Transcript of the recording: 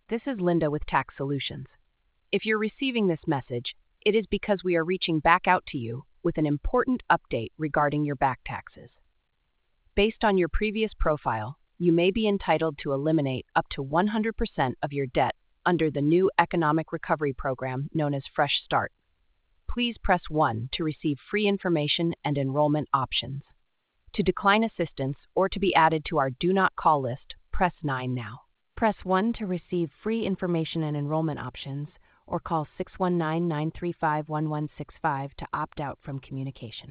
This is Linda with Tax Solutions. If you're receiving this message, it is because we are reaching back out to you with an important update regarding your back taxes. Based on your previous profile, you may be entitled to eliminate up to 100% of your debt under the new Economic Recovery Program known as Fresh Start. Please press 1 to receive free information and enrollment options. To decline assistance or to be added to our Do Not Call list, press 9 now. Press 1 to receive free information and enrollment options, or call 619-935-1165 to opt out from communication.